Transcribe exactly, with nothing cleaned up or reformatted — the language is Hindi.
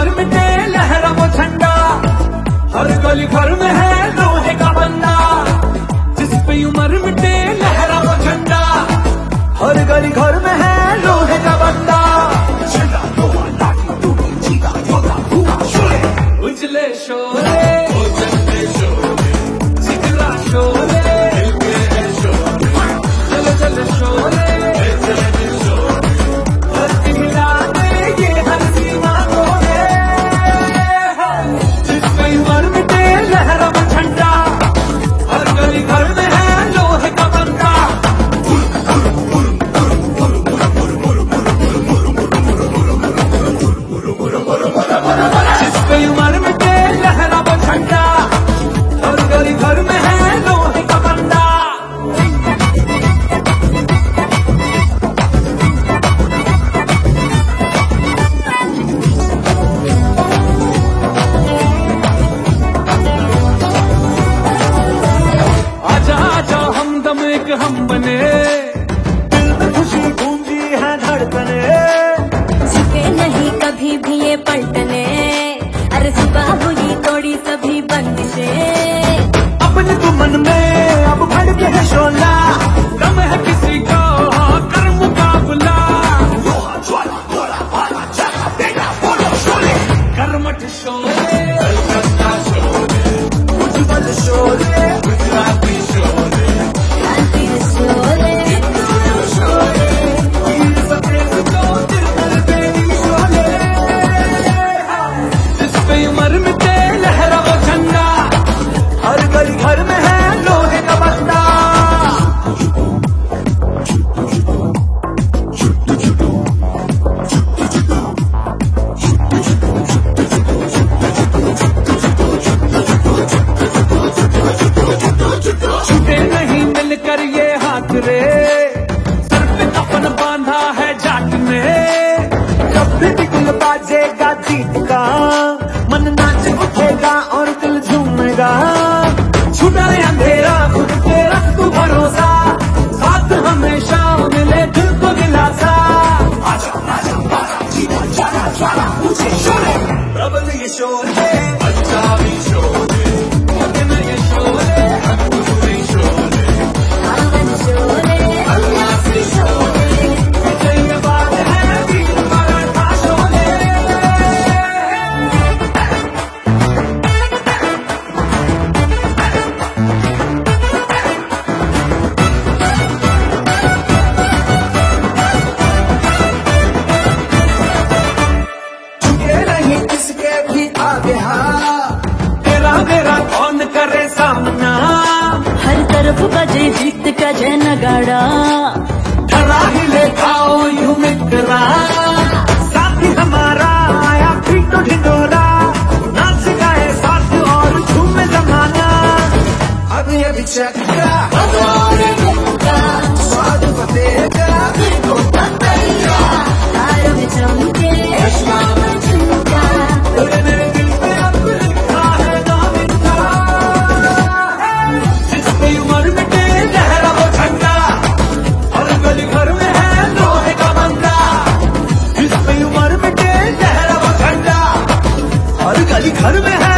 उम्र मिटे लहरा वो झंडा, हर गली घर में है लोहे का बंदा। जिस पे उम्र मिटे लहरा वो झंडा, हर गली घर में है लोहे का बंदा। उजले शोले उजले शोले जिगरा शोले चल चल शोले हम बने, दिल में खुशी गूंजी है धड़कने, झुके नहीं कभी भी ये पलटने। अरे सुबह हुई तोड़ी सभी बंदिशें, अपने तो मन में अब भड़के है शोला। दम है किसी का कर मुकाबला, कर्मठ शोले कलकत्ता शोले उज्जवल शोले गुजराती शोले घर में है लोहे का बंदा। छूटे नहीं मिलकर ये हाथ रे, सर पे कफन बांधा है जाट में। जब भी बिगुल बाजेगा जीत का, मन नाच उठेगा और दिल झूमेगा। छुटा है अंधेरा खुद पे रख तू भरोसा, साथ हमेशा मिले दिल को दिलासा। आजा आजा आजा जीवन जाना ज्वाला मुझे शोले, प्रबल ये शोर है अच्छा भी शोर है, अपने ये शोर है अनूठे शोर है, आवन शोले अल्लाह से शोर है, ये बात है दिल मराठा शोले। किसके भी आगे हाँ, तेरा मेरा कौन करे सामना। हर तरफ बजे जीत का जय नगाड़ा, डरा ही ले खाओ यूं मित्रा, साथी हमारा आया फिर तो ढिंडोरा। नाच गाए साथ और झूमे जमाना, अभी अभी चक्का स्वाद बतेगा तारों में चमके घर में है